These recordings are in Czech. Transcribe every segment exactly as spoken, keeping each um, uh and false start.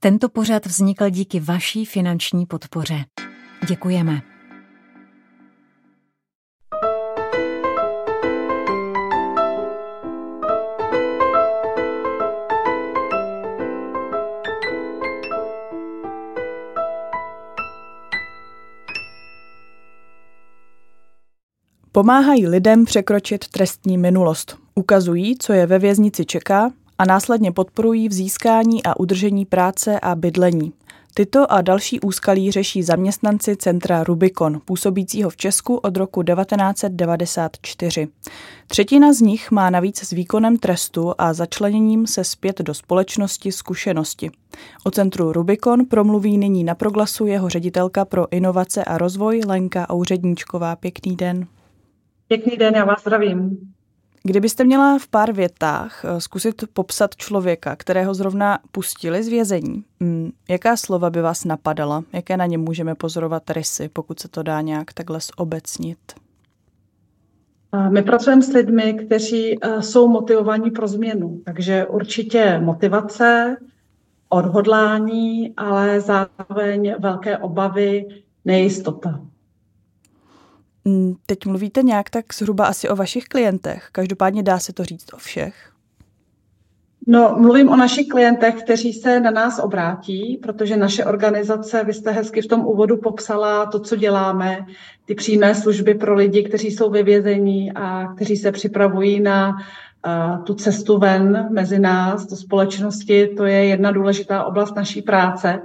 Tento pořad vznikl díky vaší finanční podpoře. Děkujeme. Pomáhají lidem překročit trestní minulost. Ukazují, co je ve věznici čeká, a následně podporují v získání a udržení práce a bydlení. Tyto a další úskalí řeší zaměstnanci centra Rubicon, působícího v Česku od roku devatenáct set devadesát čtyři. Třetina z nich má navíc s výkonem trestu a začleněním se zpět do společnosti zkušenosti. O centru Rubicon promluví nyní na Proglasu jeho ředitelka pro inovace a rozvoj Lenka Ouředníčková. Pěkný den. Pěkný den, já vás zdravím. Kdybyste měla v pár větách zkusit popsat člověka, kterého zrovna pustili z vězení, jaká slova by vás napadala? Jaké na něm můžeme pozorovat rysy, pokud se to dá nějak takhle zobecnit? My pracujeme s lidmi, kteří jsou motivovaní pro změnu, takže určitě motivace, odhodlání, ale zároveň velké obavy, nejistota. Teď mluvíte nějak tak zhruba asi o vašich klientech. Každopádně dá se to říct o všech? No, mluvím o našich klientech, kteří se na nás obrátí, protože naše organizace, vy jste hezky v tom úvodu popsala to, co děláme, ty přímé služby pro lidi, kteří jsou ve vězení a kteří se připravují na uh, tu cestu ven mezi nás, do společnosti. To je jedna důležitá oblast naší práce.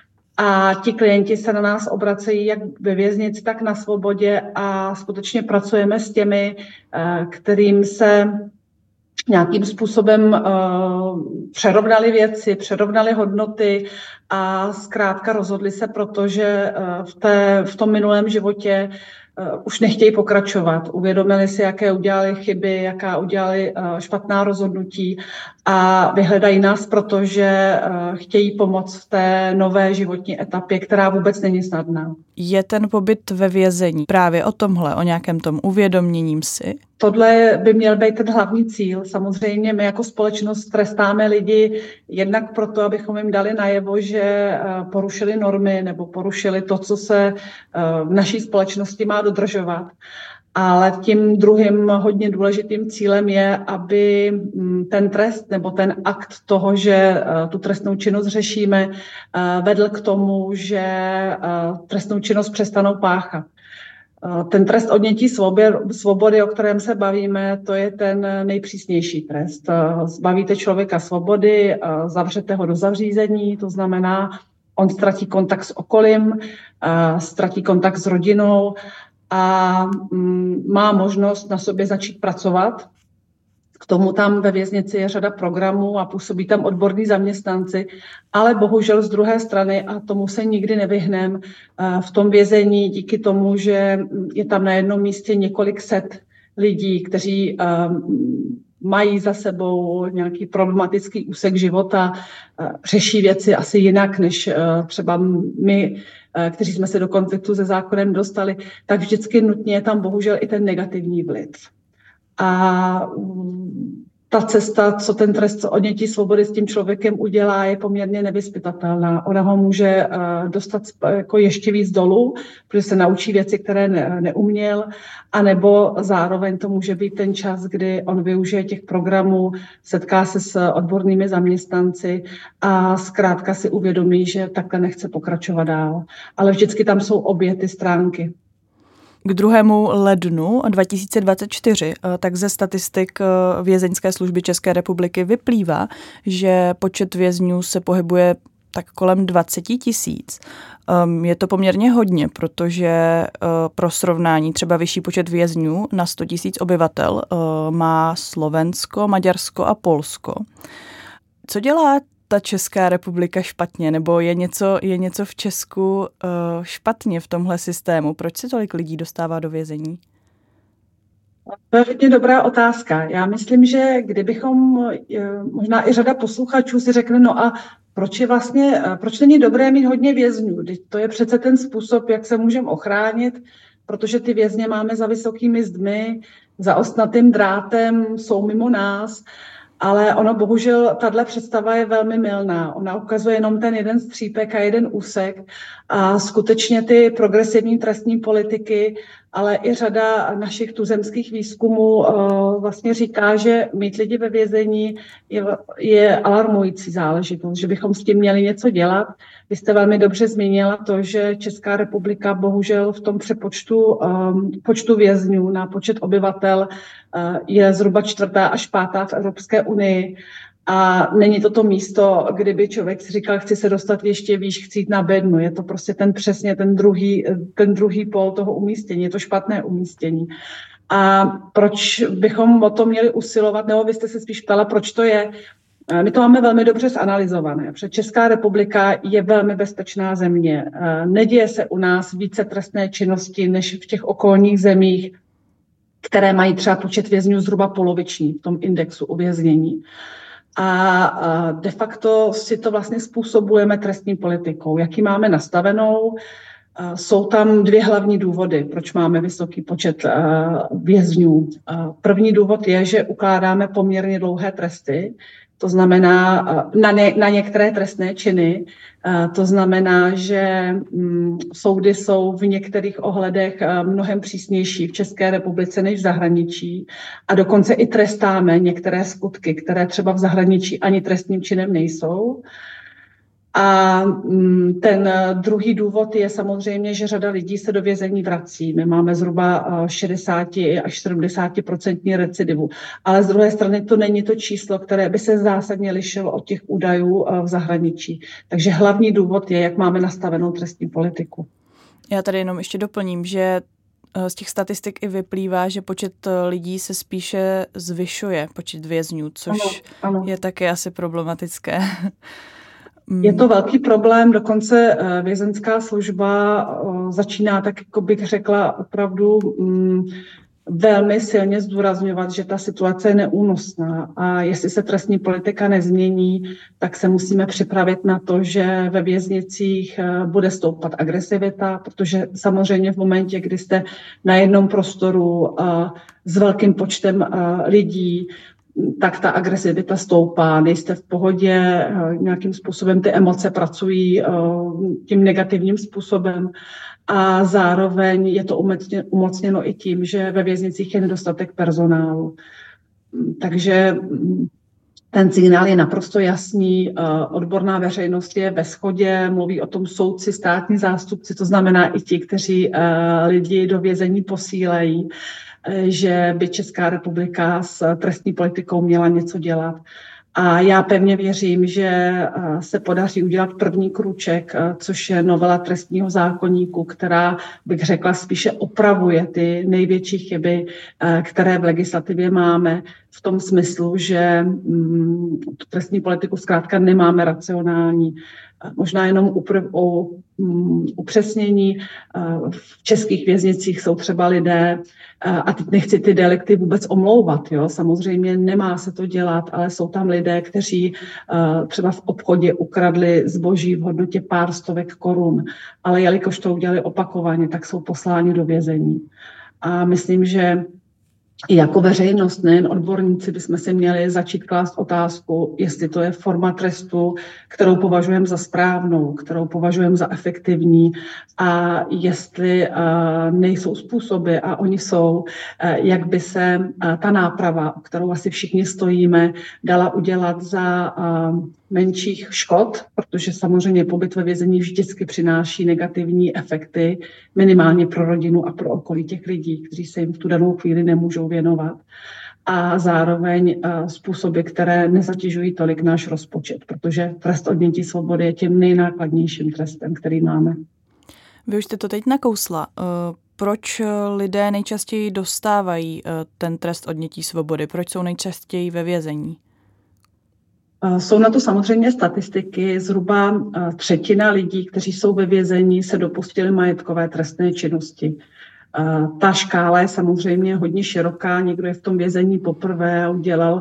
A ti klienti se na nás obracejí jak ve věznici, tak na svobodě a skutečně pracujeme s těmi, kterým se nějakým způsobem přerovnaly věci, přerovnaly hodnoty a zkrátka rozhodli se, protože v, té, v tom minulém životě už nechtějí pokračovat. Uvědomili si, jaké udělali chyby, jaká udělali špatná rozhodnutí a vyhledají nás, protože chtějí pomoct v té nové životní etapě, která vůbec není snadná. Je ten pobyt ve vězení právě o tomhle, o nějakém tom uvědoměním si? Tohle by měl být ten hlavní cíl. Samozřejmě my jako společnost trestáme lidi jednak proto, abychom jim dali najevo, že porušili normy nebo porušili to, co se v naší společnosti má dodržovat. Ale tím druhým hodně důležitým cílem je, aby ten trest nebo ten akt toho, že tu trestnou činnost řešíme, vedl k tomu, že trestnou činnost přestanou páchat. Ten trest odnětí svobody, o kterém se bavíme, to je ten nejpřísnější trest. Zbavíte člověka svobody, zavřete ho do zařízení, to znamená, on ztratí kontakt s okolím, ztratí kontakt s rodinou a má možnost na sobě začít pracovat. K tomu tam ve věznici je řada programů a působí tam odborní zaměstnanci, ale bohužel z druhé strany, a tomu se nikdy nevyhneme, v tom vězení díky tomu, že je tam na jednom místě několik set lidí, kteří mají za sebou nějaký problematický úsek života, řeší věci asi jinak, než třeba my, kteří jsme se do konfliktu se zákonem dostali, tak vždycky nutně je tam bohužel i ten negativní vliv. A ta cesta, co ten trest odnětí svobody s tím člověkem udělá, je poměrně nevyzpytatelná. Ona ho může dostat jako ještě víc dolů, protože se naučí věci, které ne, neuměl, anebo zároveň to může být ten čas, kdy on využije těch programů, setká se s odbornými zaměstnanci a zkrátka si uvědomí, že takhle nechce pokračovat dál. Ale vždycky tam jsou obě ty stránky. K druhému lednu dva tisíce dvacet čtyři tak ze statistik Vězeňské služby České republiky vyplývá, že počet vězňů se pohybuje tak kolem dvacet tisíc. Je to poměrně hodně, protože pro srovnání třeba vyšší počet vězňů na sto tisíc obyvatel má Slovensko, Maďarsko a Polsko. Co dělá ta Česká republika špatně, nebo je něco, je něco v Česku uh, špatně v tomhle systému? Proč se tolik lidí dostává do vězení? To je hodně dobrá otázka. Já myslím, že kdybychom, možná i řada posluchačů si řekne, no a proč je vlastně, proč není dobré mít hodně vězňů? To je přece ten způsob, jak se můžeme ochránit, protože ty vězně máme za vysokými zdmi, za ostnatým drátem, jsou mimo nás. Ale ono bohužel, tahle představa je velmi mylná. Ona ukazuje jenom ten jeden střípek a jeden úsek a skutečně ty progresivní trestní politiky, ale i řada našich tuzemských výzkumů uh, vlastně říká, že mít lidi ve vězení je, je alarmující záležitost, že bychom s tím měli něco dělat. Vy jste velmi dobře zmínila to, že Česká republika bohužel v tom přepočtu um, počtu vězňů na počet obyvatel uh, je zhruba čtvrtá až pátá v Evropské unii. A není to to místo, kdyby člověk si říkal, chci se dostat ještě výš, chci jít na bednu. Je to prostě ten přesně ten druhý, ten druhý pól toho umístění. Je to špatné umístění. A proč bychom o to měli usilovat, nebo vy jste se spíš ptala, proč to je? My to máme velmi dobře zanalyzované, protože Česká republika je velmi bezpečná země. Neděje se u nás více trestné činnosti než v těch okolních zemích, které mají třeba počet vězňů zhruba poloviční v tom indexu uvěznění. A de facto si to vlastně způsobujeme trestní politikou. Jaký máme nastavenou? Jsou tam dvě hlavní důvody, proč máme vysoký počet vězňů. První důvod je, že ukládáme poměrně dlouhé tresty, to znamená na, ně, na některé trestné činy. To znamená, že mm, soudy jsou v některých ohledech mnohem přísnější v České republice než v zahraničí a dokonce i trestáme některé skutky, které třeba v zahraničí ani trestným činem nejsou. A ten druhý důvod je samozřejmě, že řada lidí se do vězení vrací. My máme zhruba šedesát až sedmdesát procent recidivu. Ale z druhé strany to není to číslo, které by se zásadně lišilo od těch údajů v zahraničí. Takže hlavní důvod je, jak máme nastavenou trestní politiku. Já tady jenom ještě doplním, že z těch statistik i vyplývá, že počet lidí se spíše zvyšuje, počet vězňů, což ano, ano. je taky asi problematické. Je to velký problém, dokonce vězenská služba začíná, tak jako bych řekla, opravdu mm, velmi silně zdůrazňovat, že ta situace je neúnosná a jestli se trestní politika nezmění, tak se musíme připravit na to, že ve věznicích bude stoupat agresivita, protože samozřejmě v momentě, kdy jste na jednom prostoru s velkým počtem lidí, tak ta agresivita stoupá, nejste v pohodě, nějakým způsobem ty emoce pracují tím negativním způsobem a zároveň je to umocněno i tím, že ve věznicích je nedostatek personálu. Takže ten signál je naprosto jasný, odborná veřejnost je ve shodě, mluví o tom soudci, státní zástupci, to znamená i ti, kteří lidi do vězení posílají, že by Česká republika s trestní politikou měla něco dělat. A já pevně věřím, že se podaří udělat první krůček, což je novela trestního zákoníku, která, bych řekla, spíše opravuje ty největší chyby, které v legislativě máme, v tom smyslu, že tu trestní politiku zkrátka nemáme racionální. Možná jenom o upřesnění. V českých věznicích jsou třeba lidé, a teď nechci ty delikty vůbec omlouvat, jo? Samozřejmě nemá se to dělat, ale jsou tam lidé, kteří třeba v obchodě ukradli zboží v hodnotě pár stovek korun, ale jelikož to udělali opakovaně, tak jsou posláni do vězení. A myslím, že i jako veřejnost, nejen odborníci, bychom si měli začít klást otázku, jestli to je forma trestu, kterou považujeme za správnou, kterou považujeme za efektivní a jestli uh, nejsou způsoby, a oni jsou, uh, jak by se uh, ta náprava, o kterou asi všichni stojíme, dala udělat za uh, menších škod, protože samozřejmě pobyt ve vězení vždycky přináší negativní efekty, minimálně pro rodinu a pro okolí těch lidí, kteří se jim v tu danou chvíli nemůžou věnovat. A zároveň uh, způsoby, které nezatěžují tolik náš rozpočet, protože trest odnětí svobody je tím nejnákladnějším trestem, který máme. Vy už jste to teď nakousla. Uh, proč lidé nejčastěji dostávají uh, ten trest odnětí svobody? Proč jsou nejčastěji ve vězení? Jsou na to samozřejmě statistiky. Zhruba třetina lidí, kteří jsou ve vězení, se dopustili majetkové trestné činnosti. Ta škála je samozřejmě hodně široká. Někdo je v tom vězení poprvé a udělal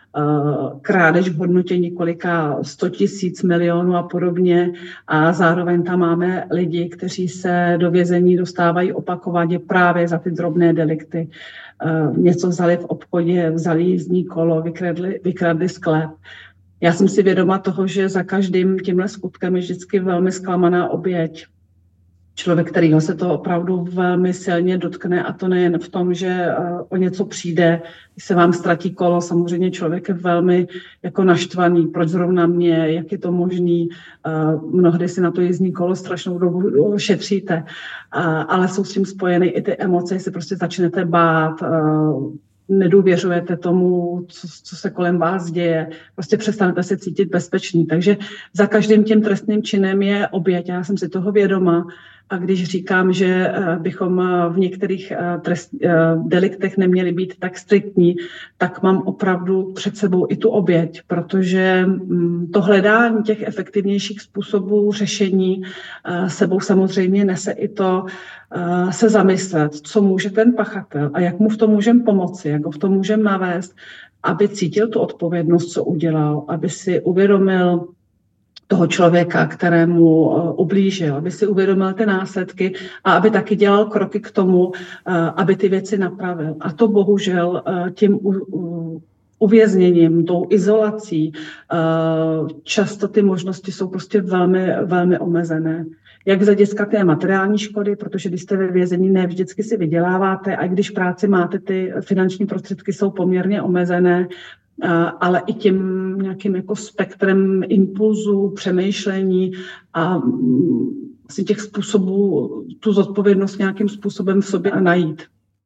krádež v hodnotě několika sto tisíc, milionů a podobně. A zároveň tam máme lidi, kteří se do vězení dostávají opakovaně právě za ty drobné delikty. Něco vzali v obchodě, vzali jízdní kolo, vykradli, vykradli sklep. Já jsem si vědoma toho, že za každým tímhle skutkem je vždycky velmi zklamaná oběť. Člověk, kterýho se to opravdu velmi silně dotkne, a to nejen v tom, že o něco přijde, když se vám ztratí kolo, samozřejmě člověk je velmi jako naštvaný, proč zrovna mě, jak je to možný, mnohdy si na to jízdní kolo strašnou dobu šetříte, ale jsou s tím spojeny i ty emoce, si prostě začnete bát, nedůvěřujete tomu, co, co se kolem vás děje, prostě přestanete se cítit bezpečný. Takže za každým tím trestným činem je oběť, já jsem si toho vědoma. A když říkám, že bychom v některých trest, deliktech neměli být tak striktní, tak mám opravdu před sebou i tu oběť, protože to hledání těch efektivnějších způsobů řešení sebou samozřejmě nese i to se zamyslet, co může ten pachatel a jak mu v tom můžeme pomoci, jak ho v tom můžeme navést, aby cítil tu odpovědnost, co udělal, aby si uvědomil toho člověka, kterému ublížil, aby si uvědomil ty následky a aby taky dělal kroky k tomu, aby ty věci napravil. A to bohužel tím uvězněním, tou izolací, často ty možnosti jsou prostě velmi, velmi omezené. Jak z hlediska té materiální škody, protože když jste ve vězení, ne vždycky si vyděláváte, a když práci máte, ty finanční prostředky jsou poměrně omezené, ale i tím nějakým jako spektrem impulzů, přemýšlení a vlastně těch způsobů, tu zodpovědnost nějakým způsobem v sobě najít.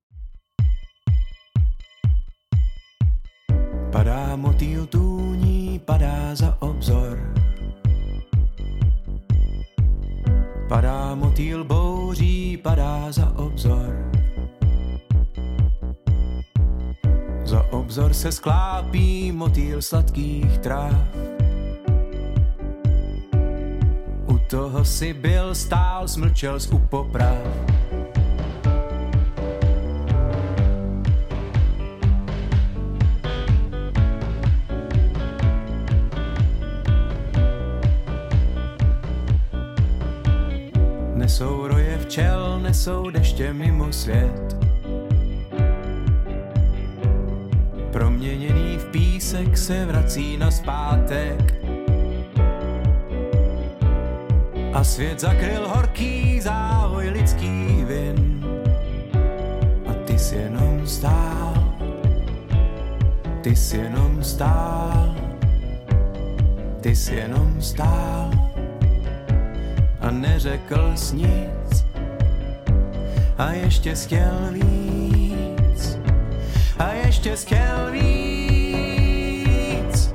Padá motýl tůní, padá za obzor. Padá motýl bouří, padá za obzor. Za obzor se sklápí motýl sladkých tráv. U toho si byl, stál, smlčel z upoprav. Nesou roje včel, nesou deště mimo svět. Proměněný v písek se vrací nazpátek. A svět zakryl horký závoj lidských vin. A ty jsi jenom stál, ty jsi jenom stál, ty jsi jenom stál. A neřekl jsi nic, a ještě chtěl víc, a ještě chtěl víc.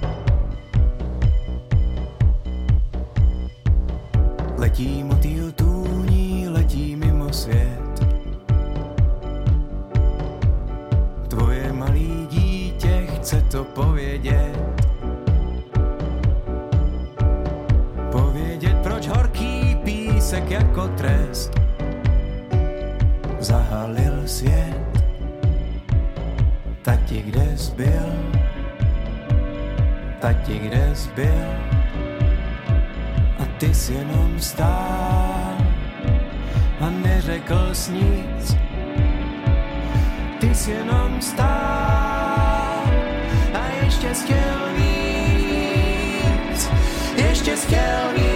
Letí motýl tůní, letí mimo svět. Tvoje malý dítě chce to povědět. Povědět, proč horký písek jako trest zahalil svět. Tati, kde jsi byl? Tati, kde jsi byl? A ty jsi jenom stál a neřekl jsi nic. Ty jsi jenom stál a ještě jsi chtěl víc. Ještě jsi chtěl víc.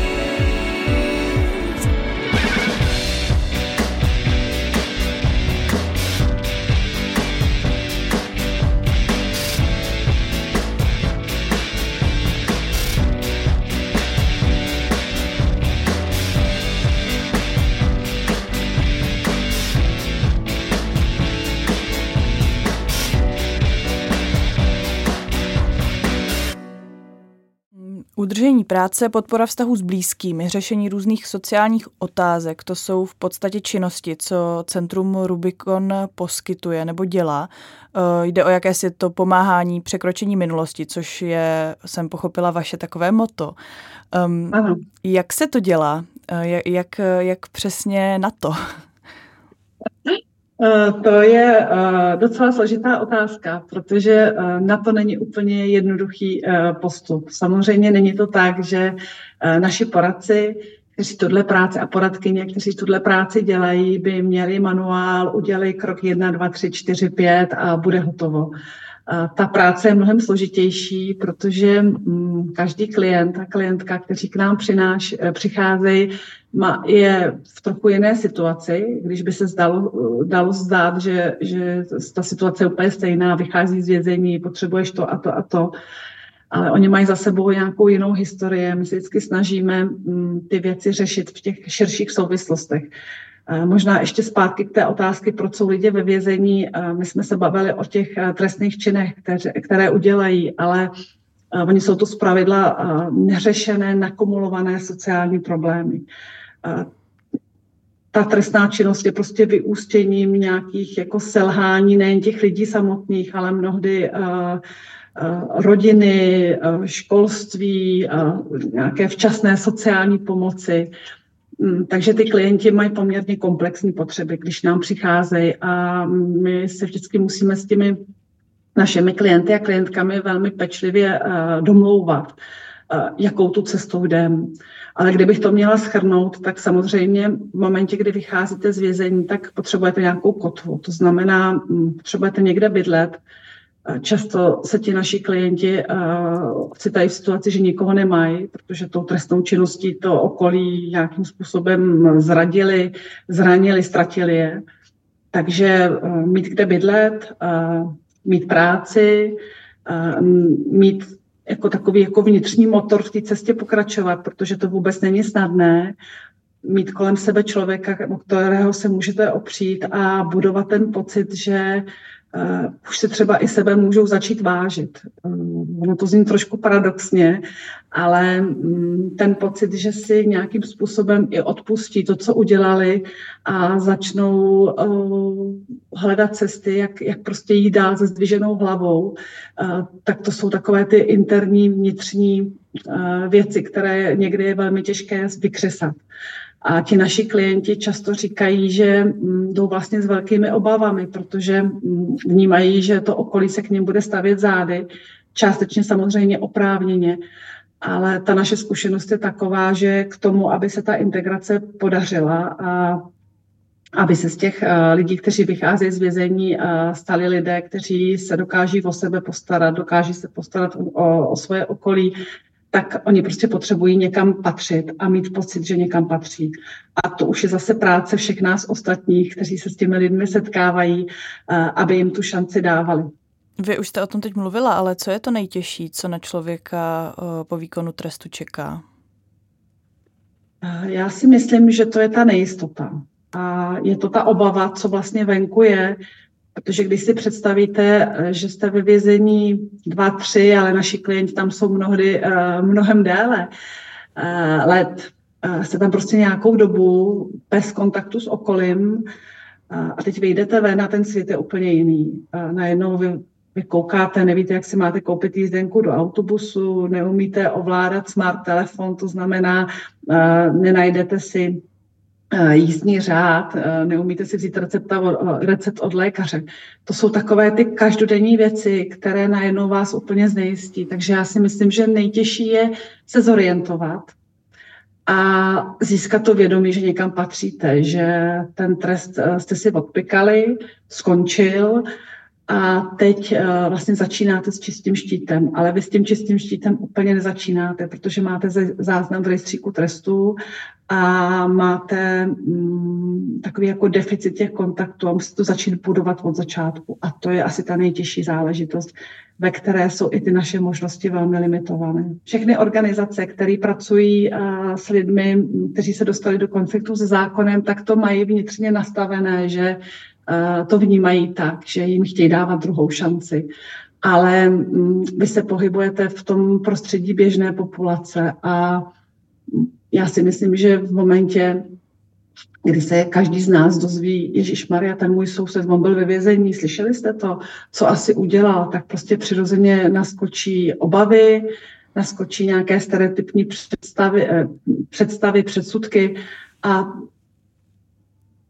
Udržení práce, podpora vztahu s blízkými, řešení různých sociálních otázek, to jsou v podstatě činnosti, co Centrum Rubikon poskytuje nebo dělá. Jde o jakési to pomáhání překročení minulosti, což je, jsem pochopila, vaše takové motto. Um, ano. Jak se to dělá? Jak, jak, jak přesně na to? To je docela složitá otázka, protože na to není úplně jednoduchý postup. Samozřejmě není to tak, že naši poradci, kteří tuhle práci a poradkyně, kteří tuhle práci dělají, by měli manuál, udělej krok jedna, dva, tři, čtyři, pět a bude hotovo. Ta práce je mnohem složitější, protože každý klient a klientka, kteří k nám přináš, přicházejí, je v trochu jiné situaci. Když by se zdalo, dalo zdát, že, že ta situace je úplně stejná, vychází z vězení, potřebuješ to a to a to, ale oni mají za sebou nějakou jinou historii. My se vždycky snažíme ty věci řešit v těch širších souvislostech. Možná ještě zpátky k té otázky, proč jsou lidi ve vězení. My jsme se bavili o těch trestných činech, které, které udělají, ale oni jsou to zpravidla neřešené, nakumulované sociální problémy. Ta trestná činnost je prostě vyústěním nějakých jako selhání nejen těch lidí samotných, ale mnohdy rodiny, školství, nějaké včasné sociální pomoci. Takže ty klienti mají poměrně komplexní potřeby, když nám přicházejí a my se vždycky musíme s těmi našimi klienty a klientkami velmi pečlivě domlouvat, jakou tu cestou jdeme. Ale kdybych to měla shrnout, tak samozřejmě v momentě, kdy vycházíte z vězení, tak potřebujete nějakou kotvu. To znamená, potřebujete někde bydlet. Často se ti naši klienti ocitají v situaci, že nikoho nemají, protože tou trestnou činností to okolí nějakým způsobem zradili, zranili, ztratili je. Takže mít kde bydlet, mít práci, mít jako takový jako vnitřní motor v té cestě pokračovat, protože to vůbec není snadné, mít kolem sebe člověka, o kterého se můžete opřít a budovat ten pocit, že Uh, už se třeba i sebe můžou začít vážit. Uh, ono to zní trošku paradoxně, ale um, ten pocit, že si nějakým způsobem i odpustí to, co udělali a začnou uh, hledat cesty, jak, jak prostě jít dál se zdviženou hlavou, uh, tak to jsou takové ty interní, vnitřní uh, věci, které někdy je velmi těžké vykřesat. A ti naši klienti často říkají, že jdou vlastně s velkými obavami, protože vnímají, že to okolí se k nim bude stavět zády, částečně samozřejmě oprávněně, ale ta naše zkušenost je taková, že k tomu, aby se ta integrace podařila a aby se z těch lidí, kteří vycházejí z vězení, stali lidé, kteří se dokáží o sebe postarat, dokáží se postarat o, o svoje okolí, tak oni prostě potřebují někam patřit a mít pocit, že někam patří. A to už je zase práce všech nás ostatních, kteří se s těmi lidmi setkávají, aby jim tu šanci dávali. Vy už jste o tom teď mluvila, ale co je to nejtěžší, co na člověka po výkonu trestu čeká? Já si myslím, že to je ta nejistota. A je to ta obava, co vlastně venku je, protože když si představíte, že jste ve vězení dva, tři, ale naši klienti tam jsou mnohdy uh, mnohem déle uh, let, uh, jste tam prostě nějakou dobu bez kontaktu s okolím uh, a teď vyjdete ven a ten svět je úplně jiný. Uh, najednou vy, vy koukáte, nevíte, jak si máte koupit jízdenku do autobusu, neumíte ovládat smart telefon, to znamená, uh, nenajdete si jízdní řád, neumíte si vzít recepta, recept od lékaře. To jsou takové ty každodenní věci, které najednou vás úplně znejistí. Takže já si myslím, že nejtěžší je se zorientovat a získat to vědomí, že někam patříte, že ten trest jste si odpykali, skončil a teď vlastně začínáte s čistým štítem, ale vy s tím čistým štítem úplně nezačínáte, protože máte záznam v rejstříku trestů a máte mm, takový jako deficit těch kontaktů a musíte to začít budovat od začátku. A to je asi ta nejtěžší záležitost, ve které jsou i ty naše možnosti velmi limitované. Všechny organizace, které pracují uh, s lidmi, kteří se dostali do konfliktu se zákonem, tak to mají vnitřně nastavené, že uh, to vnímají tak, že jim chtějí dávat druhou šanci. Ale um, vy se pohybujete v tom prostředí běžné populace a já si myslím, že v momentě, kdy se každý z nás dozví, ježišmarja, ten můj soused, on byl ve vězení, slyšeli jste to, co asi udělal, tak prostě přirozeně naskočí obavy, naskočí nějaké stereotypní představy, představy předsudky a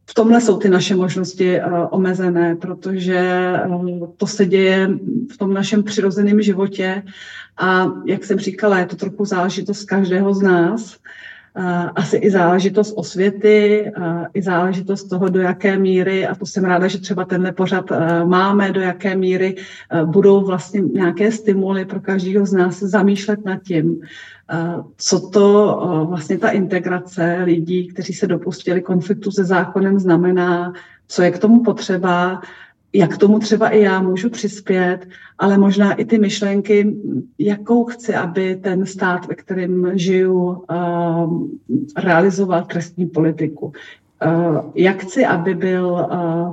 v tomhle jsou ty naše možnosti uh, omezené, protože uh, to se děje v tom našem přirozeném životě a jak jsem říkala, je to trochu záležitost každého z nás. Uh, asi i záležitost osvěty, uh, i záležitost toho, do jaké míry, a to jsem ráda, že třeba tenhle pořad uh, máme, do jaké míry uh, budou vlastně nějaké stimuly pro každého z nás zamýšlet nad tím, uh, co to uh, vlastně ta integrace lidí, kteří se dopustili konfliktu se zákonem, znamená, co je k tomu potřeba, jak tomu třeba i já můžu přispět, ale možná i ty myšlenky, jakou chci, aby ten stát, ve kterém žiju, realizoval trestní politiku. Jak chci, aby byl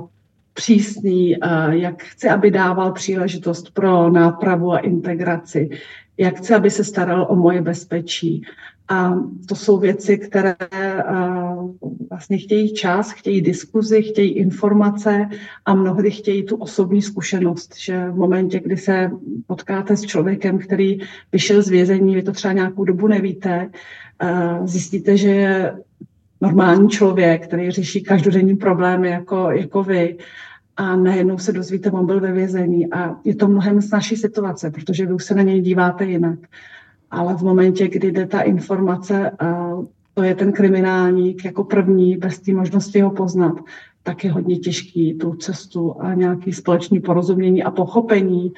přísný, jak chci, aby dával příležitost pro nápravu a integraci, jak chci, aby se staral o moje bezpečí. A to jsou věci, které uh, vlastně chtějí čas, chtějí diskuzi, chtějí informace a mnohdy chtějí tu osobní zkušenost, že v momentě, kdy se potkáte s člověkem, který vyšel z vězení, vy to třeba nějakou dobu nevíte, uh, zjistíte, že je normální člověk, který řeší každodenní problémy jako, jako vy, a najednou se dozvíte, on byl ve vězení a je to mnohem snazší situace, protože vy už se na něj díváte jinak. Ale v momentě, kdy jde ta informace, to je ten kriminálník jako první, bez té možnosti ho poznat, tak je hodně těžký tu cestu a nějaké společné porozumění a pochopení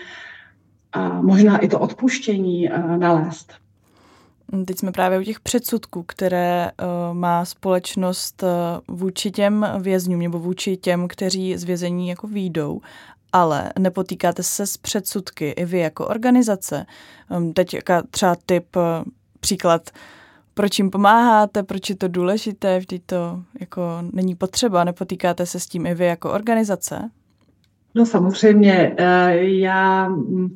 a možná i to odpuštění nalézt. Teď jsme právě u těch předsudků, které uh, má společnost uh, vůči těm vězňům nebo vůči těm, kteří z vězení jako vyjdou. Ale nepotýkáte se s předsudky i vy jako organizace. Teď třeba tip, příklad, proč jim pomáháte, proč je to důležité, vždyť to jako není potřeba. Nepotýkáte se s tím i vy jako organizace? No samozřejmě, já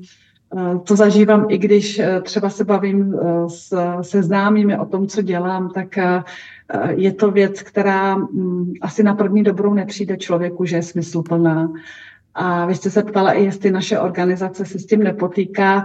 to zažívám, i když třeba se bavím se známými o tom, co dělám, tak je to věc, která asi na první dobrou nepřijde člověku, že je smysluplná. A vy jste se ptala, jestli naše organizace se s tím nepotýká.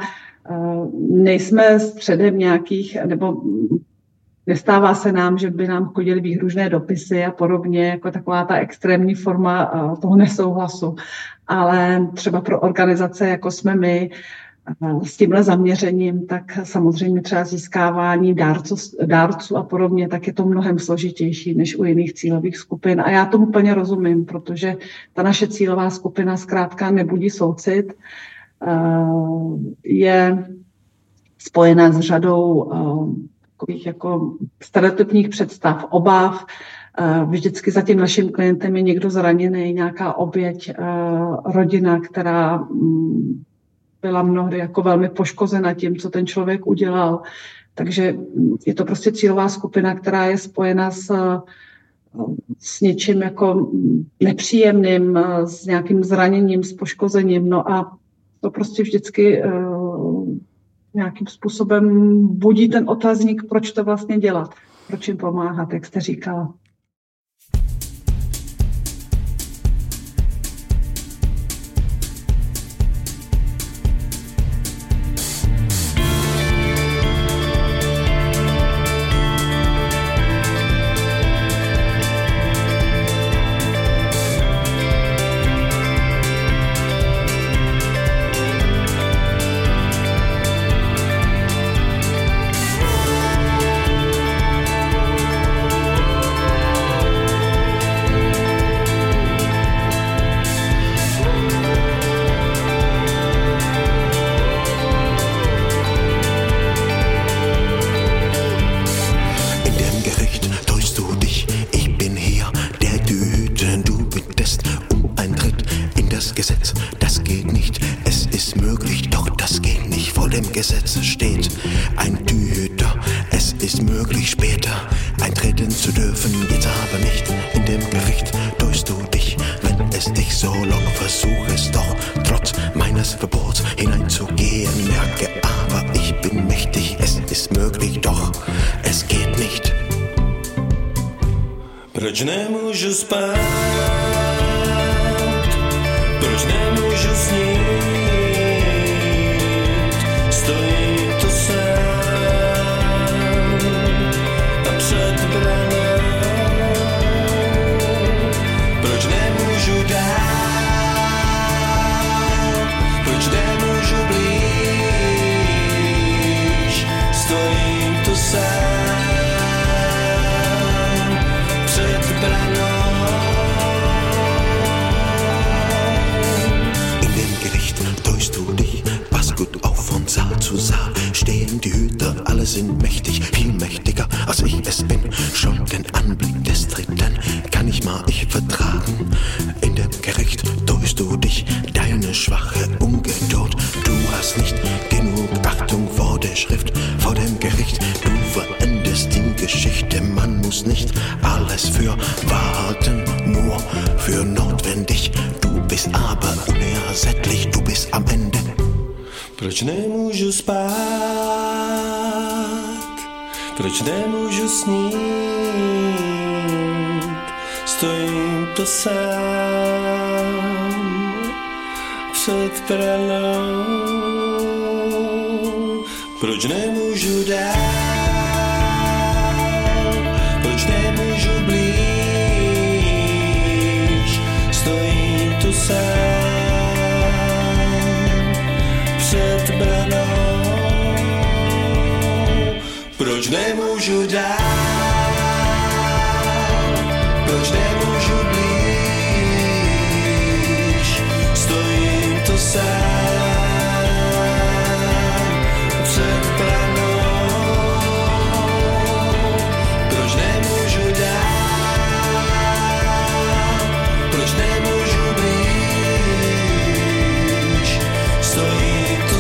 Nejsme středem nějakých, nebo nestává se nám, že by nám chodily výhružné dopisy a podobně, jako taková ta extrémní forma toho nesouhlasu. Ale třeba pro organizace, jako jsme my, s tímhle zaměřením, tak samozřejmě třeba získávání dárců, dárců a podobně, tak je to mnohem složitější než u jiných cílových skupin. A já tomu plně rozumím, protože ta naše cílová skupina zkrátka nebudí soucit, je spojená s řadou takových jako stereotypních představ, obav. Vždycky za tím naším klientem je někdo zraněný, nějaká oběť, rodina, která byla mnohdy jako velmi poškozena tím, co ten člověk udělal. Takže je to prostě cílová skupina, která je spojena s, s něčím jako nepříjemným, s nějakým zraněním, s poškozením. No a to prostě vždycky uh, nějakým způsobem budí ten otazník, proč to vlastně dělat, proč jim pomáhat, jak jste říkala. Proč nemůžu spát? Proč nemůžu snít? Stojí to sám a před branou. Geschichte. Man muss nicht alles für warten, nur für notwendig. Du bist aber unersättlich, du bist am Ende. Proč nemůžu spát? Proč nemůžu snít? Stojím to sám před branou. Proč nemůžu dál? Proč nemůžu blíž? Stojím tu sám před branou. Proč nemůžu dál? Proč nemůžu blíž? Stojím tu sám před branou. Proč nemůžu dál? Proč nemůžu blíž? Stojím tu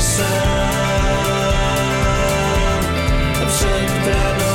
sám před branou.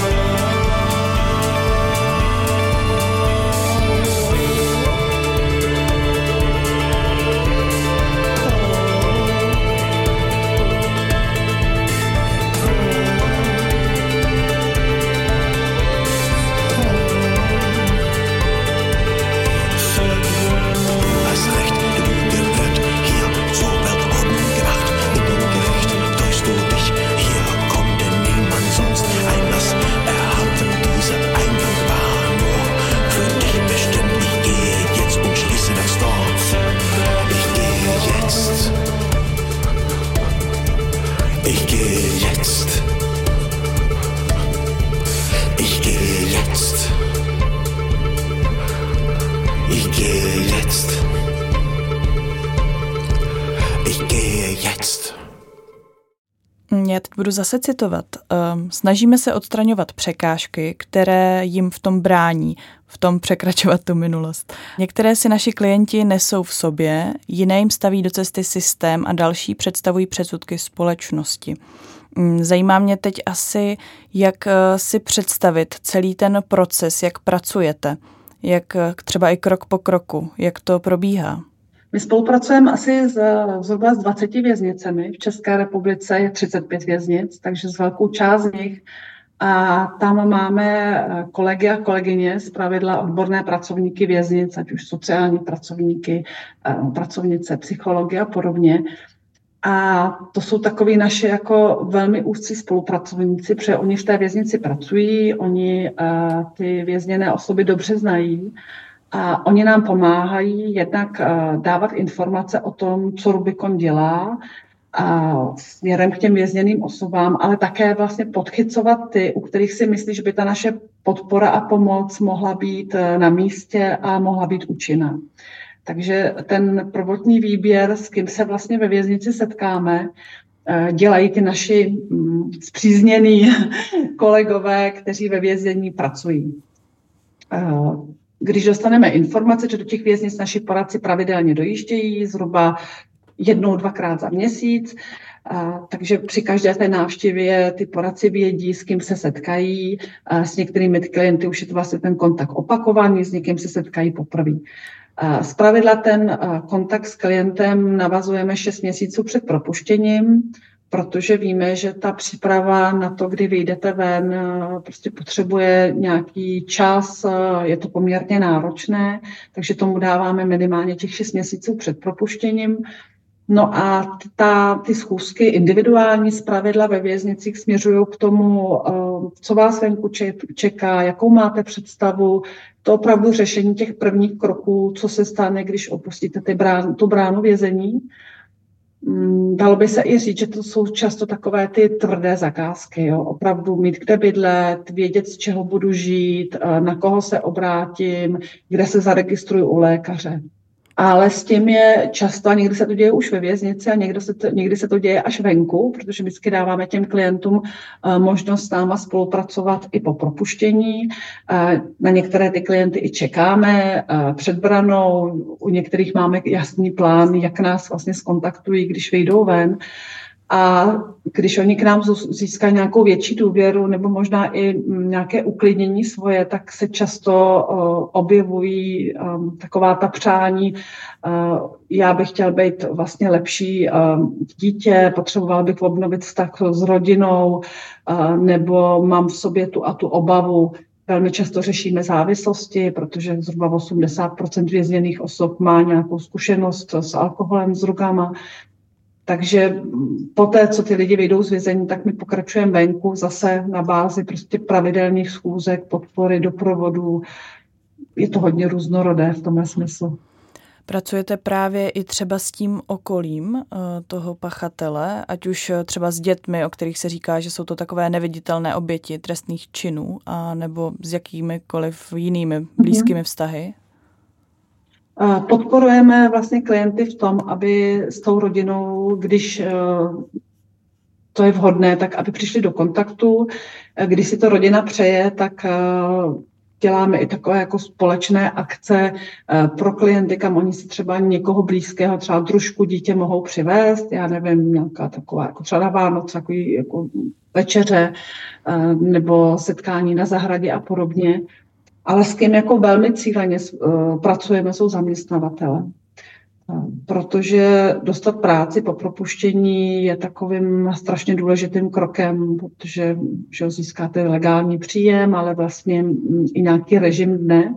Já teď budu zase citovat. Snažíme se odstraňovat překážky, které jim v tom brání, v tom překračovat tu minulost. Některé si naši klienti nesou v sobě, jiné jim staví do cesty systém a další představují předsudky společnosti. Zajímá mě teď asi, jak si představit celý ten proces, jak pracujete, jak třeba i krok po kroku, jak to probíhá. My spolupracujeme asi s, zhruba s dvaceti věznicemi. V České republice je třicet pět věznic, takže s velkou část z nich. A tam máme kolegy a kolegyně, zpravidla odborné pracovníky věznic, ať už sociální pracovníky, pracovnice psychologie a podobně. A to jsou takoví naši jako velmi úzcí spolupracovníci, protože oni v té věznici pracují, oni ty vězněné osoby dobře znají. A oni nám pomáhají jednak dávat informace o tom, co Rubikon dělá, a směrem k těm vězněným osobám, ale také vlastně podchycovat ty, u kterých si myslí, že by ta naše podpora a pomoc mohla být na místě a mohla být účinná. Takže ten prvotní výběr, s kým se vlastně ve věznici setkáme, dělají ty naši spříznění kolegové, kteří ve vězení pracují. Když dostaneme informace, že do těch věznic naši poradci pravidelně dojíždějí, zhruba jednou, dvakrát za měsíc, a, takže při každé té návštěvě ty poradci vědí, s kým se setkají. A s některými klienty už je to vlastně ten kontakt opakovaný, s někým se setkají poprvé. Zpravidla ten kontakt s klientem navazujeme šest měsíců před propuštěním, protože víme, že ta příprava na to, kdy vyjdete ven, prostě potřebuje nějaký čas, je to poměrně náročné, takže tomu dáváme minimálně těch šest měsíců před propuštěním. No a ta, ty schůzky individuální zpravidla ve věznicích směřují k tomu, co vás venku čeká, jakou máte představu, to opravdu řešení těch prvních kroků, co se stane, když opustíte ty brán, tu bránu vězení. Dalo by se i říct, že to jsou často takové ty tvrdé zakázky, jo? Opravdu mít kde bydlet, vědět, z čeho budu žít, na koho se obrátím, kde se zaregistruji u lékaře. Ale s tím je často, a někdy se to děje už ve věznici a někdy se to, někdy se to děje až venku, protože vždycky dáváme těm klientům uh, možnost s náma spolupracovat i po propuštění. Uh, na některé ty klienty i čekáme uh, před branou, u některých máme jasný plán, jak nás vlastně skontaktují, když vyjdou ven. A když oni k nám získají nějakou větší důvěru nebo možná i nějaké uklidnění svoje, tak se často objevují taková ta přání. Já bych chtěl být vlastně lepší dítě, potřeboval bych obnovit vztah s rodinou, nebo mám v sobě tu a tu obavu. Velmi často řešíme závislosti, protože zhruba osmdesát procent vězněných osob má nějakou zkušenost s alkoholem, s drogama. Takže poté, co ty lidi vyjdou z vězení, tak my pokračujeme venku zase na bázi prostě pravidelných schůzek, podpory, doprovodů. Je to hodně různorodé v tomhle smyslu. Pracujete právě i třeba s tím okolím toho pachatele, ať už třeba s dětmi, o kterých se říká, že jsou to takové neviditelné oběti trestných činů, a nebo s jakýmikoliv jinými blízkými vztahy? Podporujeme vlastně klienty v tom, aby s tou rodinou, když to je vhodné, tak aby přišli do kontaktu. Když si to rodina přeje, tak děláme i takové jako společné akce pro klienty, kam oni si třeba někoho blízkého, třeba družku dítě mohou přivést, já nevím, nějaká taková, jako třeba na Vánoce, takový jako večeře nebo setkání na zahradě a podobně. Ale s kým jako velmi cíleně pracujeme, jsou zaměstnavatele. Protože dostat práci po propuštění je takovým strašně důležitým krokem, protože že získáte legální příjem, ale vlastně i nějaký režim dne.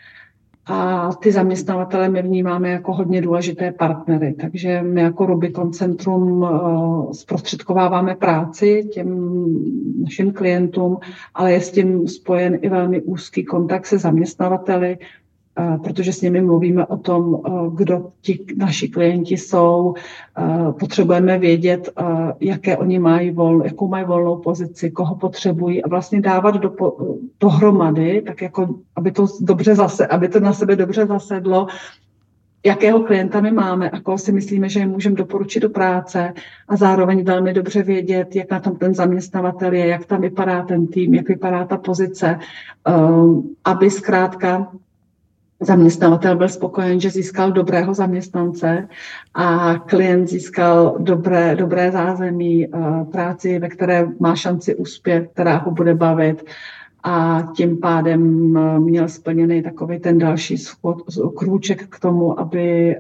A ty zaměstnavatele my vnímáme jako hodně důležité partnery. Takže my jako Rubicon Centrum zprostředkováváme práci těm našim klientům, ale je s tím spojen i velmi úzký kontakt se zaměstnavateli, protože s nimi mluvíme o tom, kdo ti naši klienti jsou. Potřebujeme vědět, jaké oni mají vol, jakou mají volnou pozici, koho potřebují a vlastně dávat do, dohromady, tak jako, aby to dobře zase, aby to na sebe dobře zasedlo, jakého klienta my máme a koho si myslíme, že jim můžeme doporučit do práce a zároveň velmi dobře vědět, jak na tom ten zaměstnavatel je, jak tam vypadá ten tým, jak vypadá ta pozice, aby zkrátka zaměstnavatel byl spokojen, že získal dobrého zaměstnance a klient získal dobré, dobré zázemí, práci, ve které má šanci uspět, která ho bude bavit a tím pádem měl splněný takový ten další schod, krůček k tomu, aby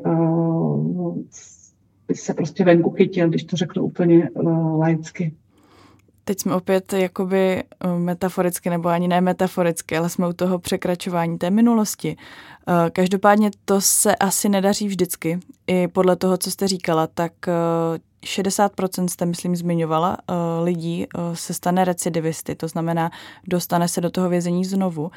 se prostě venku chytil, když to řeknu úplně laicky. Teď jsme opět jakoby metaforicky, nebo ani ne metaforicky, ale jsme u toho překračování té minulosti. Každopádně to se asi nedaří vždycky. I podle toho, co jste říkala, tak šedesát procent jste, myslím, zmiňovala, lidí se stane recidivisty, to znamená, dostane se do toho vězení znovu.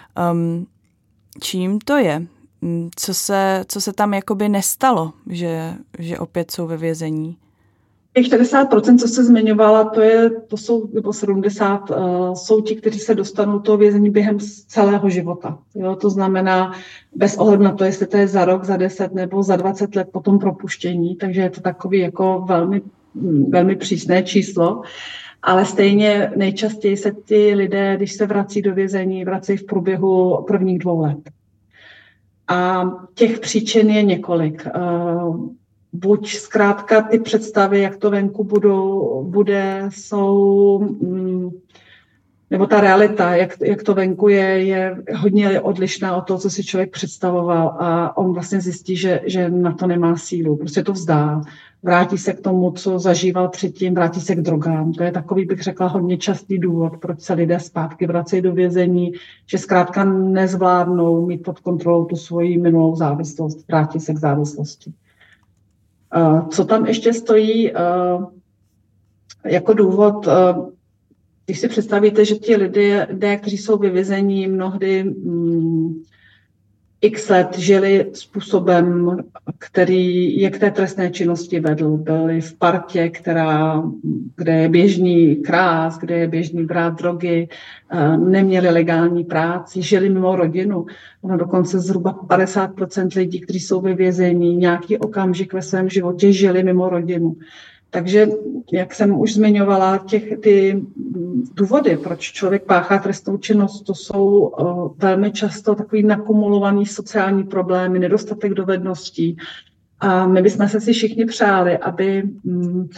Čím to je? Co se, co se tam jakoby nestalo, že, že opět jsou ve vězení? Těch šedesát procent, co se zmiňovala, to, je, to jsou, nebo sedmdesát, uh, jsou ti, kteří se dostanou do toho vězení během celého života. Jo? To znamená, bez ohledu na to, jestli to je za rok, za deset nebo za dvacet let po tom propuštění, takže je to takový jako velmi, velmi přísné číslo. Ale stejně nejčastěji se ti lidé, když se vrací do vězení, vrací v průběhu prvních dvou let. A těch příčin je několik. Uh, Buď zkrátka ty představy, jak to venku budou, bude, jsou, nebo ta realita, jak, jak to venku je, je hodně odlišná od toho, co si člověk představoval a on vlastně zjistí, že, že na to nemá sílu. Prostě to vzdá. Vrátí se k tomu, co zažíval předtím, vrátí se k drogám. To je takový, bych řekla, hodně častý důvod, proč se lidé zpátky vracejí do vězení, že zkrátka nezvládnou mít pod kontrolou tu svoji minulou závislost, vrátí se k závislosti. Co tam ještě stojí jako důvod, když si představíte, že ti lidé, lidé kteří jsou ve vězení, mnohdy mm, x let žili způsobem, který je k té trestné činnosti vedl. Byli v partě, která, kde je běžný krás, kde je běžný brát drogy, neměli legální práci, žili mimo rodinu. Ono dokonce zhruba padesát procent lidí, kteří jsou ve vězení, nějaký okamžik ve svém životě žili mimo rodinu. Takže, jak jsem už zmiňovala, těch, ty důvody, proč člověk páchá trestnou činnost, to jsou uh, velmi často takový nakumulovaný sociální problémy, nedostatek dovedností. A my bychom se si všichni přáli, aby um,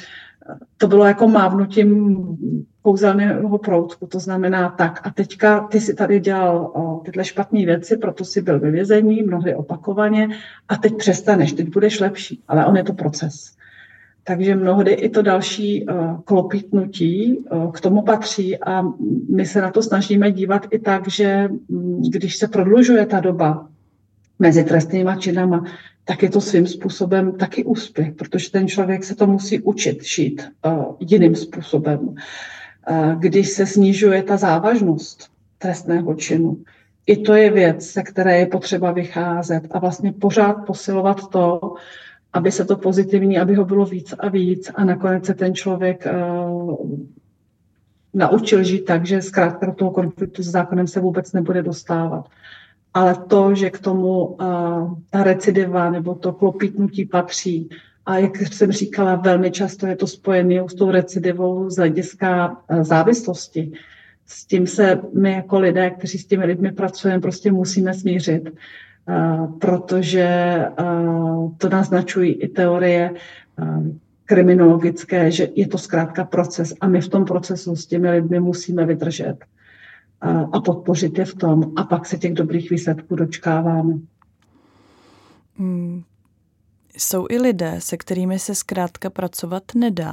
to bylo jako mávnutím kouzelného proutku, to znamená tak a teďka ty si tady dělal o, tyhle špatné věci, proto si byl ve vězení, mnohdy opakovaně a teď přestaneš, teď budeš lepší, ale on je to proces. Takže mnohdy i to další uh, klopítnutí uh, k tomu patří a my se na to snažíme dívat i tak, že um, když se prodlužuje ta doba mezi trestnýma činama, tak je to svým způsobem taky úspěch, protože ten člověk se to musí učit žít uh, jiným způsobem. Uh, když se snižuje ta závažnost trestného činu, i to je věc, se které je potřeba vycházet a vlastně pořád posilovat to, aby se to pozitivní, aby ho bylo víc a víc a nakonec se ten člověk uh, naučil žít tak, že zkrátka do toho konfliktu s zákonem se vůbec nebude dostávat. Ale to, že k tomu uh, ta recidiva nebo to klopítnutí patří a jak jsem říkala, velmi často je to spojené s tou recidivou z hlediska uh, závislosti. S tím se my jako lidé, kteří s těmi lidmi pracujeme, prostě musíme smířit. Uh, protože uh, to naznačují i teorie uh, kriminologické, že je to zkrátka proces a my v tom procesu s těmi lidmi musíme vydržet uh, a podpořit je v tom a pak se těch dobrých výsledků dočkáváme. Hmm. Jsou i lidé, se kterými se zkrátka pracovat nedá?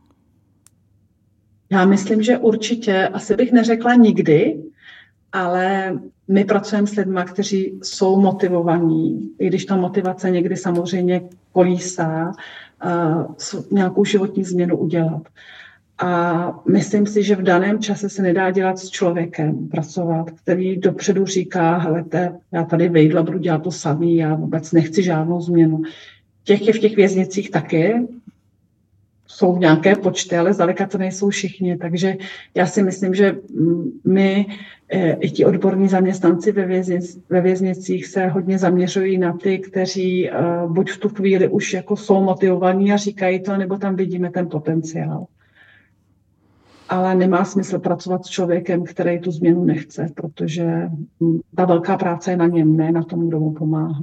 Já myslím, že určitě, asi bych neřekla nikdy, ale my pracujeme s lidmi, kteří jsou motivovaní, i když ta motivace někdy samozřejmě kolísá, uh, nějakou životní změnu udělat. A myslím si, že v daném čase se nedá dělat s člověkem, pracovat, který dopředu říká, helejte, já tady vejdla, budu dělat to samý, já vůbec nechci žádnou změnu. Těch je v těch věznicích taky, jsou nějaké počty, ale zdaleka to nejsou všichni, takže já si myslím, že my, i ti odborní zaměstnanci ve, věznic, ve věznicích se hodně zaměřují na ty, kteří buď v tu chvíli už jako jsou motivovaní a říkají to, nebo tam vidíme ten potenciál. Ale nemá smysl pracovat s člověkem, který tu změnu nechce, protože ta velká práce je na něm, ne na tom, kdo mu pomáhá.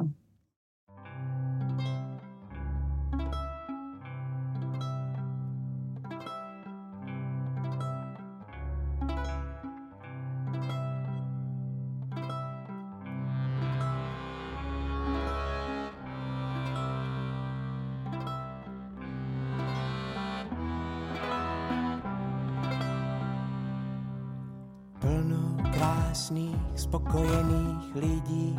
Spokojených lidí,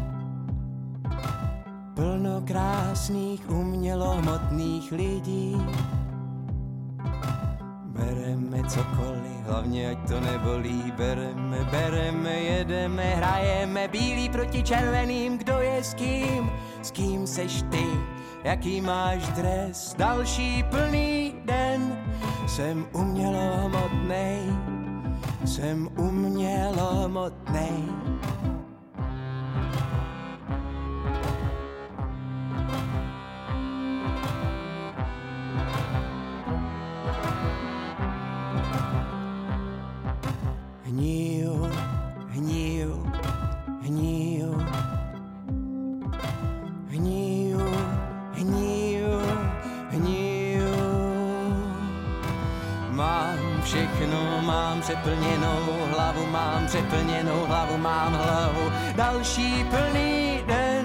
plno krásných umělohmotných lidí. Bereme cokoliv, hlavně ať to nebolí. Bereme, bereme, jedeme, hrajeme bílý proti červeným. Kdo je s kým, s kým seš ty, jaký máš dres. Další plný den, jsem umělohmotnej. Jsem umělohmotnej. Hniju, hniju, hniju. Hniju, hniju, hniju. Mám všechno, mám přeplněnou hlavu, mám přeplněnou hlavu, mám hlavu. Další plný den.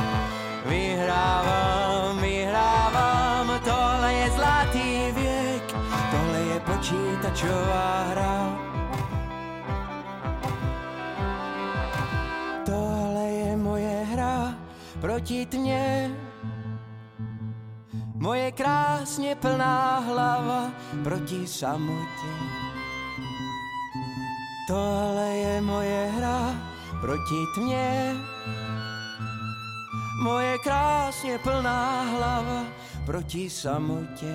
Vyhrávám, vyhrávám, tohle je zlatý věk, tohle je počítačová hra. Tohle je moje hra proti tmě. Moje krásně plná hlava proti samotě. Tohle je moje hra proti tmě. Moje krásně plná hlava proti samotě.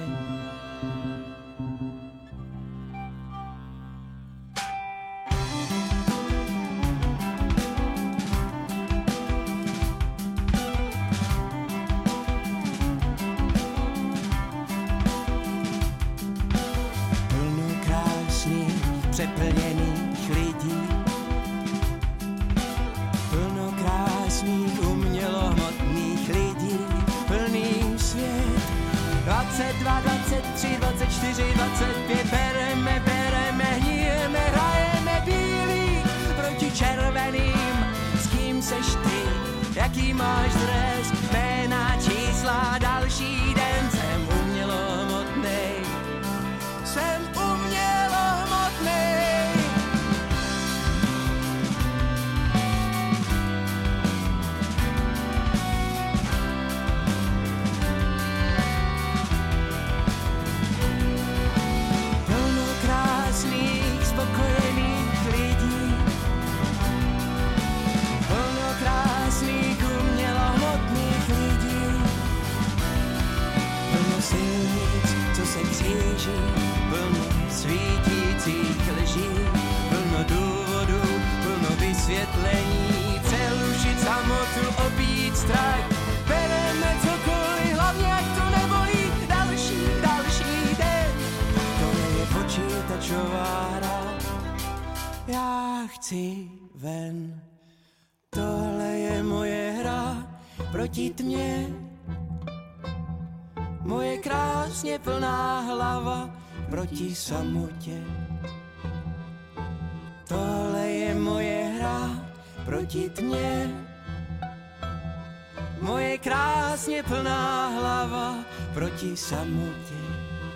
Přeplněných lidí, plno krásných umělohmotných lidí, plný svět. dvacet dva, dvacet tři, dvacet jaký máš dres, jména, čísla, další den. Jsem umělohmotnej, jsem umělohmotnej. Plno krásných, spokojených lidí, plno krásných, umělohmotných lidí, plno silnic, co se kříží, plno svítících lží, plno důvodů, plno vysvětlení, přerušit samotu, obít strach, bereme cokoliv, hlavně ať to nebolí, další, další den. Tohle je počítačová hra, já chci ven. Tohle je moje hra proti tmě, moje krásně plná hlava proti samotě. Tohle je moje hra proti tmě, moje krásně plná hlava proti samotě.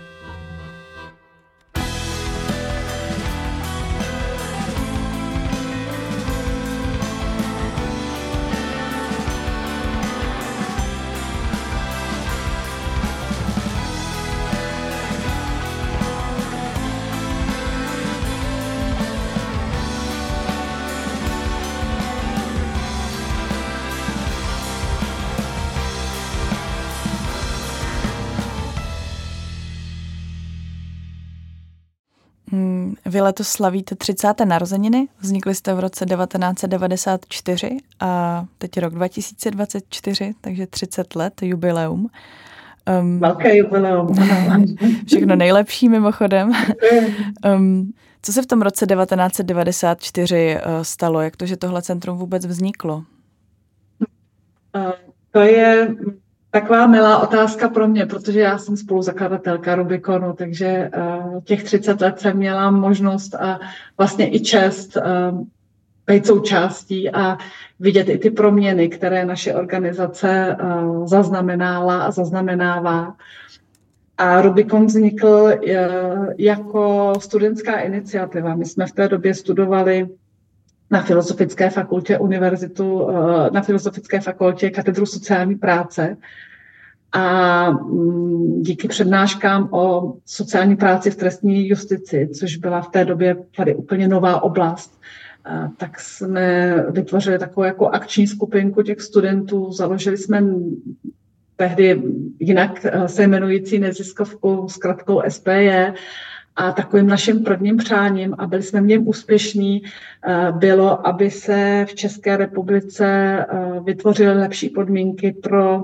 Vy letos slavíte třicáté narozeniny, vznikli jste v roce devatenáct set devadesát čtyři a teď je rok dva tisíce dvacet čtyři, takže třicet let, jubileum. Um, Velké jubileum. Všechno nejlepší mimochodem. um, co se v tom roce devatenáct set devadesát čtyři uh, stalo? Jak to, že tohle centrum vůbec vzniklo? Uh, to je taková milá otázka pro mě, protože já jsem spoluzakladatelka Rubikonu, takže uh, těch třicet let jsem měla možnost a vlastně i čest uh, být součástí a vidět i ty proměny, které naše organizace uh, zaznamenala a zaznamenává. A Rubikon vznikl uh, jako studentská iniciativa. My jsme v té době studovali na Filozofické fakultě univerzitu, uh, na Filozofické fakultě katedru sociální práce. A díky přednáškám o sociální práci v trestní justici, což byla v té době tady úplně nová oblast, tak jsme vytvořili takovou jako akční skupinku těch studentů. Založili jsme tehdy jinak se jmenující neziskovku s kratkou S P J a takovým naším prvním přáním, a byli jsme v něm úspěšní, bylo, aby se v České republice vytvořily lepší podmínky pro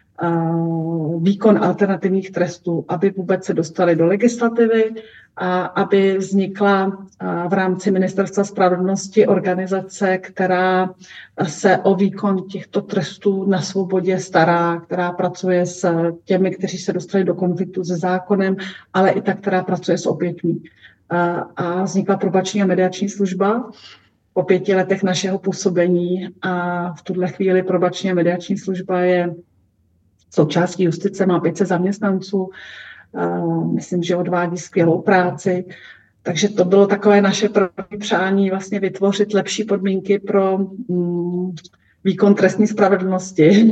výkon alternativních trestů, aby vůbec se dostali do legislativy a aby vznikla v rámci Ministerstva spravedlnosti organizace, která se o výkon těchto trestů na svobodě stará, která pracuje s těmi, kteří se dostali do konfliktu se zákonem, ale i ta, která pracuje s oběťmi. A vznikla probační a mediační služba po pěti letech našeho působení a v tuhle chvíli probační a mediační služba je součástí justice, má pět set zaměstnanců, myslím, že odvádí skvělou práci. Takže to bylo takové naše první přání, vlastně vytvořit lepší podmínky pro mm, výkon trestní spravedlnosti.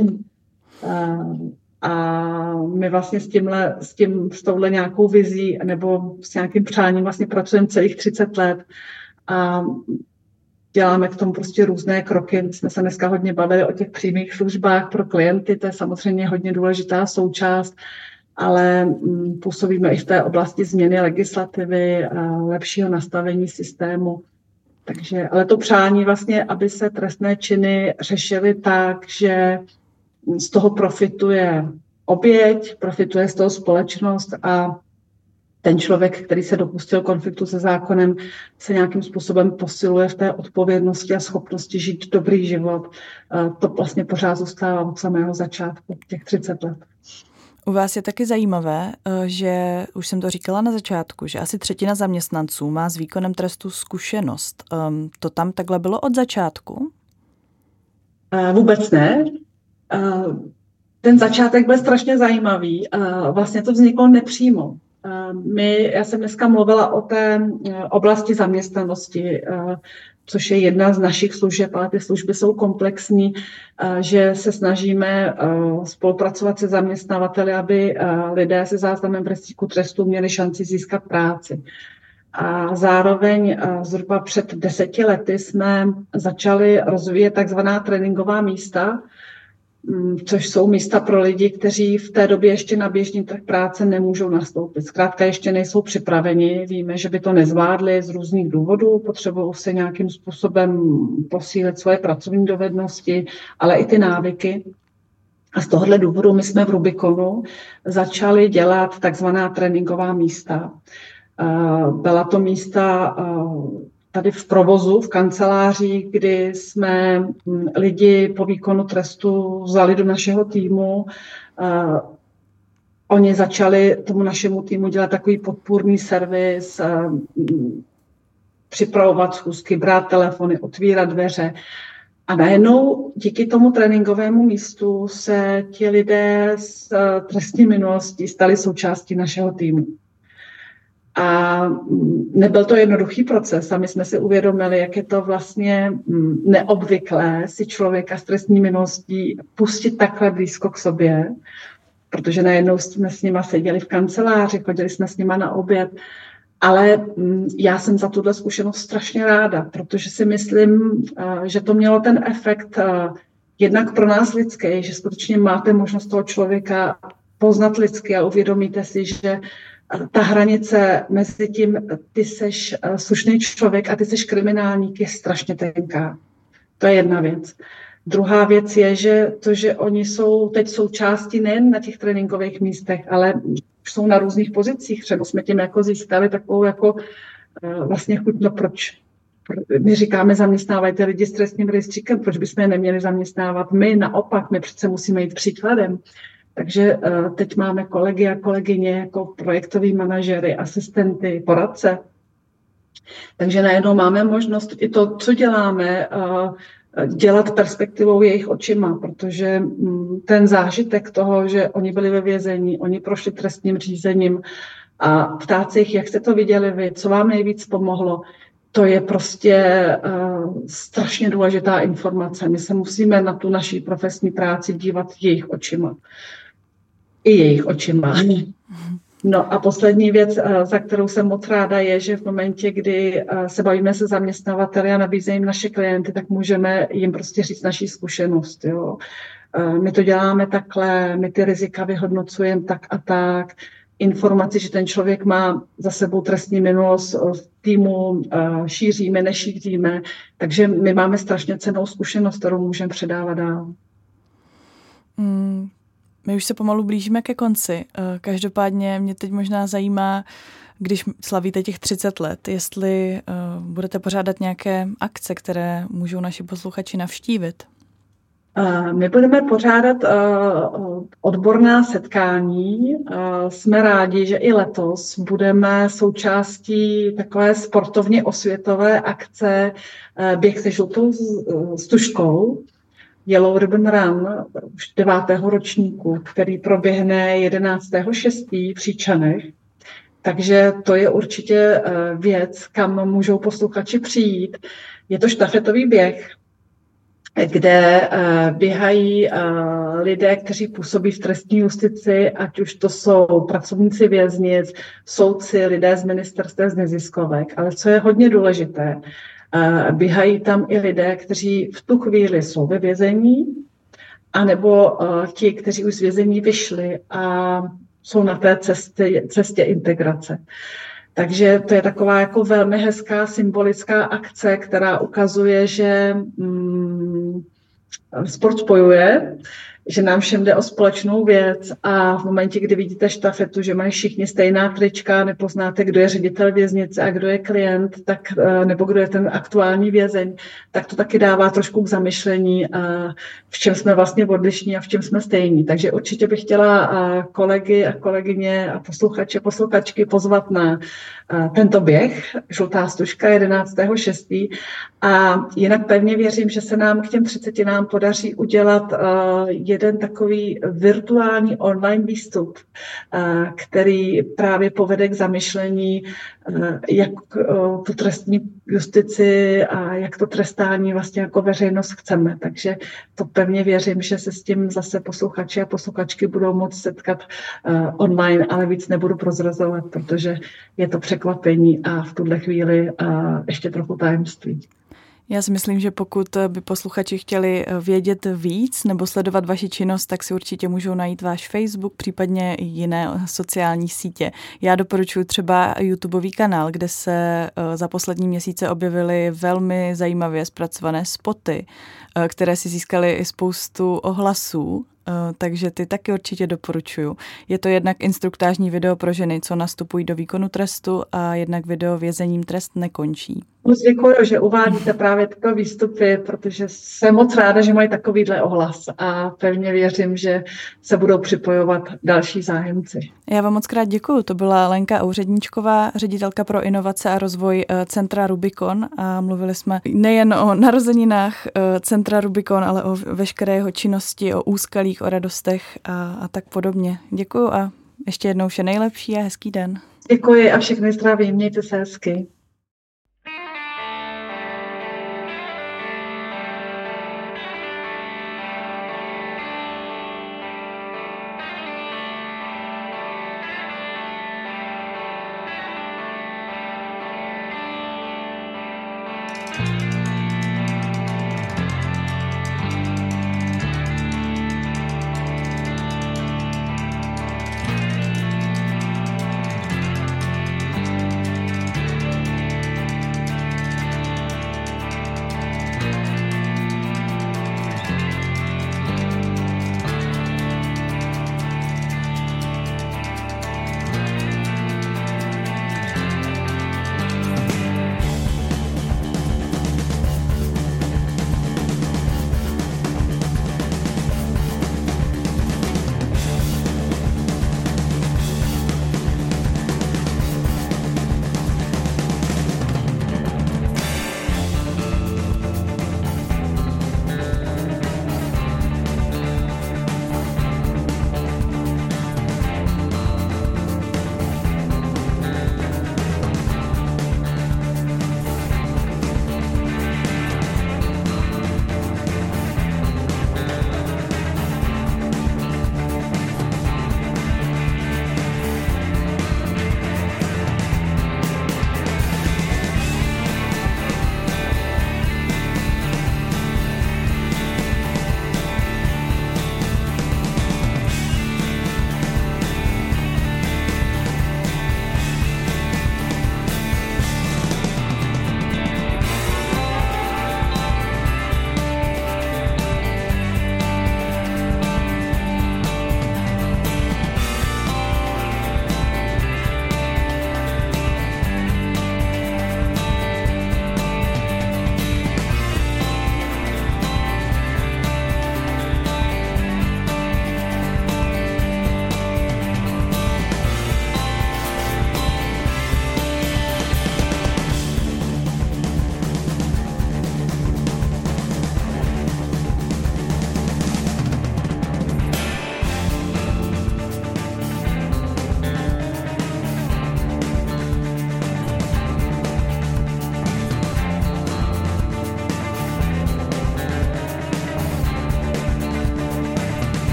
A my vlastně s tímhle, s tím, s touhle nějakou vizí nebo s nějakým přáním vlastně pracujeme celých třicet let a děláme k tomu prostě různé kroky. My jsme se dneska hodně bavili o těch přímých službách pro klienty, to je samozřejmě hodně důležitá součást, ale působíme i v té oblasti změny legislativy, lepšího nastavení systému. Takže, ale to přání vlastně, aby se trestné činy řešily tak, že z toho profituje oběť, profituje z toho společnost a ten člověk, který se dopustil konfliktu se zákonem, se nějakým způsobem posiluje v té odpovědnosti a schopnosti žít dobrý život. To vlastně pořád zůstává od samého začátku, těch třicet let. U vás je taky zajímavé, že, už jsem to říkala na začátku, že asi třetina zaměstnanců má s výkonem trestu zkušenost. To tam takhle bylo od začátku? Vůbec ne. Ten začátek byl strašně zajímavý. Vlastně to vzniklo nepřímo. My, já jsem dneska mluvila o té oblasti zaměstnanosti, což je jedna z našich služeb, ale ty služby jsou komplexní, že se snažíme spolupracovat se zaměstnavateli, aby lidé se záznamem v rejstříku trestů měli šanci získat práci. A zároveň zhruba před deseti lety jsme začali rozvíjet takzvaná tréninková místa, což jsou místa pro lidi, kteří v té době ještě na běžný trh práce nemůžou nastoupit. Zkrátka ještě nejsou připraveni, víme, že by to nezvládli z různých důvodů, potřebují se nějakým způsobem posílit svoje pracovní dovednosti, ale i ty návyky. A z tohohle důvodu my jsme v Rubikonu začali dělat takzvaná tréninková místa. Byla to místa tady v provozu, v kanceláři, kdy jsme lidi po výkonu trestu vzali do našeho týmu. Oni začali tomu našemu týmu dělat takový podpůrný servis, připravovat schůzky, brát telefony, otvírat dveře. A najednou díky tomu tréninkovému místu se ti lidé s trestní minulostí stali součástí našeho týmu. A nebyl to jednoduchý proces a my jsme si uvědomili, jak je to vlastně neobvyklé si člověka s trestní minulostí pustit takhle blízko k sobě, protože najednou jsme s nima seděli v kanceláři, chodili jsme s nima na oběd, ale já jsem za tuhle zkušenost strašně ráda, protože si myslím, že to mělo ten efekt jednak pro nás lidský, že skutečně máte možnost toho člověka poznat lidsky a uvědomíte si, že ta hranice mezi tím, ty seš slušný člověk a ty seš kriminálník, je strašně tenká. To je jedna věc. Druhá věc je, že to, že oni jsou teď součástí nejen na těch tréninkových místech, ale jsou na různých pozicích. Třeba jsme tím jako získali takovou jako vlastně chuť, no proč? My říkáme, zaměstnávajte lidi s trestním rejstříkem, proč bychom je neměli zaměstnávat my? Naopak, my přece musíme jít příkladem. Takže teď máme kolegy a kolegyně jako projektoví manažery, asistenty, poradce. Takže najednou máme možnost i to, co děláme, dělat perspektivou jejich očima, protože ten zážitek toho, že oni byli ve vězení, oni prošli trestním řízením a ptát se jich, jak jste to viděli vy, co vám nejvíc pomohlo, to je prostě uh, strašně důležitá informace. My se musíme na tu naší profesní práci dívat jejich očima. I jejich očima. No a poslední věc, za kterou jsem moc ráda, je, že v momentě, kdy se bavíme se zaměstnavateli a nabízejí jim naše klienty, tak můžeme jim prostě říct naší zkušenost. Jo. My to děláme takhle, my ty rizika vyhodnocujeme tak a tak. Informaci, že ten člověk má za sebou trestní minulost v týmu, šíříme, nešíříme. Takže my máme strašně cennou zkušenost, kterou můžeme předávat dál. Hmm. My už se pomalu blížíme ke konci. Každopádně mě teď možná zajímá, když slavíte těch třicet let, jestli uh, budete pořádat nějaké akce, které můžou naši posluchači navštívit. Uh, my budeme pořádat uh, odborná setkání. Uh, jsme rádi, že i letos budeme součástí takové sportovně osvětové akce uh, Běh se žlutou stužkou. Yellow Ribbon Run, už devátého ročníku, který proběhne jedenáctého šestého v Příčanech. Takže to je určitě věc, kam můžou posluchači přijít. Je to štafetový běh, kde běhají lidé, kteří působí v trestní justici, ať už to jsou pracovníci věznic, soudci, lidé z ministerstev, z neziskovek. Ale co je hodně důležité, běhají tam i lidé, kteří v tu chvíli jsou ve vězení, anebo ti, kteří už z vězení vyšli a jsou na té cestě, cestě integrace. Takže to je taková jako velmi hezká symbolická akce, která ukazuje, že mm, sport spojuje, že nám všem jde o společnou věc a v momentě, kdy vidíte štafetu, že mají všichni stejná trička, nepoznáte, kdo je ředitel věznice a kdo je klient, tak, nebo kdo je ten aktuální vězeň, tak to taky dává trošku k zamyšlení, v čem jsme vlastně odlišní a v čem jsme stejní. Takže určitě bych chtěla kolegy a kolegyně a posluchače, posluchačky pozvat na tento běh, Žlutá stužka jedenáctého šestého A jinak pevně věřím, že se nám k těm třicetinám podaří udělat jeden takový virtuální online výstup, který právě povede k zamyšlení, jak tu trestní justici a jak to trestání vlastně jako veřejnost chceme. Takže to pevně věřím, že se s tím zase posluchači a posluchačky budou moct setkat online, ale víc nebudu prozrazovat, protože je to překvapení a v tuhle chvíli ještě trochu tajemství. Já si myslím, že pokud by posluchači chtěli vědět víc nebo sledovat vaši činnost, tak si určitě můžou najít váš Facebook, případně i jiné sociální sítě. Já doporučuji třeba YouTubeový kanál, kde se za poslední měsíce objevily velmi zajímavě zpracované spoty, které si získaly i spoustu ohlasů. Takže ty taky určitě doporučuju. Je to jednak instruktážní video pro ženy, co nastupují do výkonu trestu, a jednak video Vězením trest nekončí. Moc děkuji, že uvádíte právě tyto výstupy, protože jsem moc ráda, že mají takovýhle ohlas a pevně věřím, že se budou připojovat další zájemci. Já vám moc krát děkuju. To byla Lenka Ouředníčková, ředitelka pro inovace a rozvoj Centra Rubikon, a mluvili jsme nejen o narozeninách Centra Rubikon, ale o veškeré jeho činnosti, o úskalích, o radostech a, a tak podobně. Děkuju a ještě jednou vše nejlepší a hezký den. Děkuji a všechny zdravím, mějte se hezky.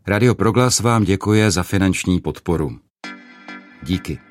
Radio Proglas vám děkuje za finanční podporu. Díky.